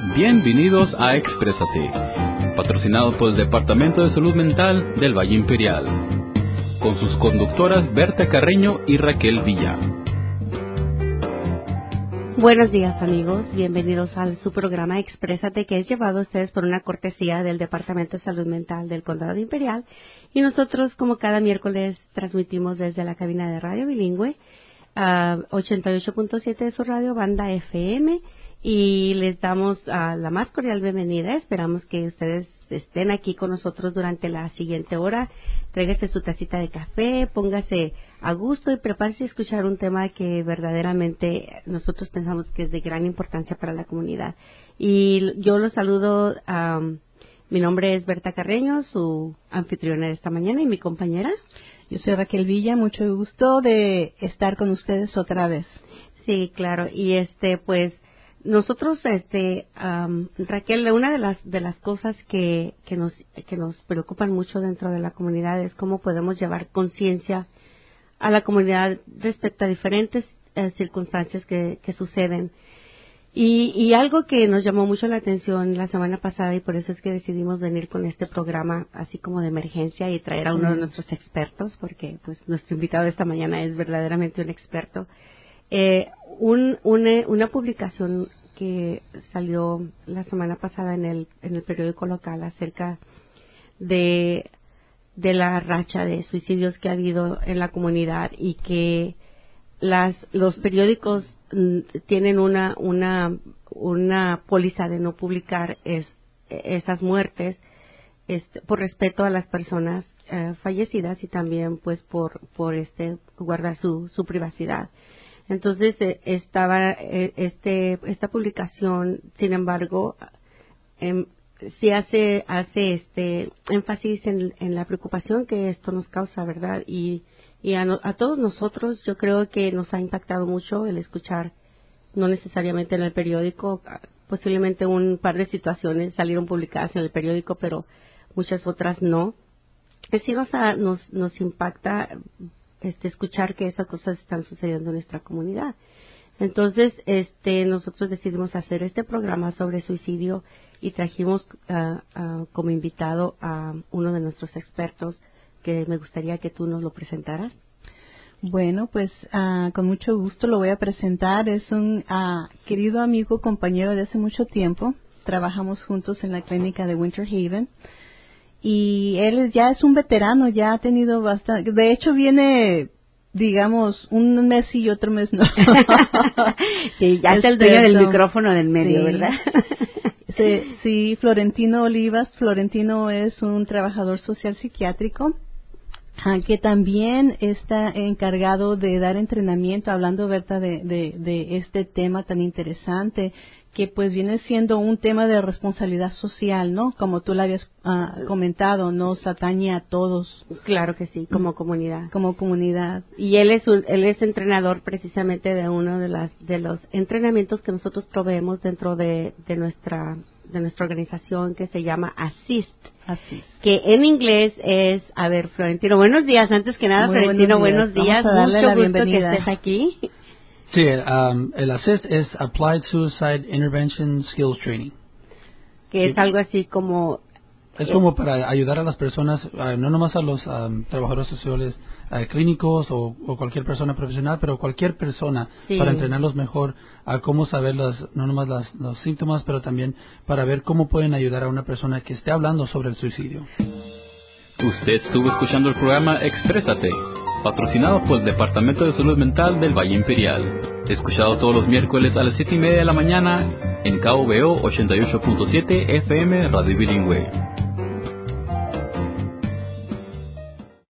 Bienvenidos a Exprésate, patrocinado por el Departamento de Salud Mental del Valle Imperial, con sus conductoras Berta Carreño y Raquel Villa. Buenos días, amigos, bienvenidos a su programa Exprésate, que es llevado a ustedes por una cortesía del Departamento de Salud Mental del Condado Imperial, y nosotros, como cada miércoles, transmitimos desde la cabina de radio bilingüe 88.7 de su radio banda FM, y les damos la más cordial bienvenida. Esperamos que ustedes estén aquí con nosotros durante la siguiente hora. Tráigase su tacita de café, póngase a gusto y prepárese a escuchar un tema que verdaderamente nosotros pensamos que es de gran importancia para la comunidad. Y yo los saludo. Mi nombre es Berta Carreño, su anfitriona de esta mañana, y mi compañera. Yo soy Raquel Villa, mucho gusto de estar con ustedes otra vez. Sí, claro, y pues nosotros, Raquel, una de las cosas que nos preocupan mucho dentro de la comunidad es cómo podemos llevar conciencia a la comunidad respecto a diferentes circunstancias que suceden. Y algo que nos llamó mucho la atención la semana pasada, y por eso es que decidimos venir con este programa así como de emergencia y traer a uno de nuestros expertos, porque pues nuestro invitado de esta mañana es verdaderamente un experto. Una publicación que salió la semana pasada en el periódico local acerca de la racha de suicidios que ha habido en la comunidad, y que los periódicos tienen una póliza de no publicar esas muertes por respeto a las personas fallecidas, y también pues por guardar su privacidad. Entonces esta publicación, sin embargo, sí hace énfasis en la preocupación que esto nos causa, ¿verdad? Y a todos nosotros, yo creo que nos ha impactado mucho el escuchar, no necesariamente en el periódico, posiblemente un par de situaciones salieron publicadas en el periódico, pero muchas otras no. Sí nos impacta escuchar que esas cosas están sucediendo en nuestra comunidad. Entonces, nosotros decidimos hacer este programa sobre suicidio, y trajimos como invitado a uno de nuestros expertos, que me gustaría que tú nos lo presentaras. Bueno, pues con mucho gusto lo voy a presentar. Es un querido amigo, compañero de hace mucho tiempo. Trabajamos juntos en la clínica de Winter Haven. Y él ya es un veterano, ya ha tenido bastante. De hecho, viene, digamos, un mes y otro mes no. Sí, ya es el dueño del micrófono del medio, sí, ¿verdad? Sí, Florentino Olivas. Florentino es un trabajador social psiquiátrico que también está encargado de dar entrenamiento, hablando, Berta, de este tema tan interesante, que pues viene siendo un tema de responsabilidad social, ¿no? Como tú lo habías comentado, nos atañe a todos. Claro que sí, como comunidad. Como comunidad. Y él es entrenador precisamente de uno de los entrenamientos que nosotros proveemos dentro de nuestra organización, que se llama Assist. Que en inglés es, a ver, Florentino, buenos días, antes que nada. Muy Florentino, buenos días. Vamos a darle mucho la gusto bienvenida. que estés aquí. Sí, el ASSIST es Applied Suicide Intervention Skills Training. Que es algo así como... Es como para ayudar a las personas, no nomás a los trabajadores sociales clínicos o cualquier persona profesional, pero cualquier persona, sí, para entrenarlos mejor a cómo saber no nomás los síntomas, pero también para ver cómo pueden ayudar a una persona que esté hablando sobre el suicidio. Usted estuvo escuchando el programa Exprésate, patrocinado por el Departamento de Salud Mental del Valle Imperial. Escuchado todos los miércoles a las 7:30 de la mañana en KVO 88.7 FM Radio Bilingüe.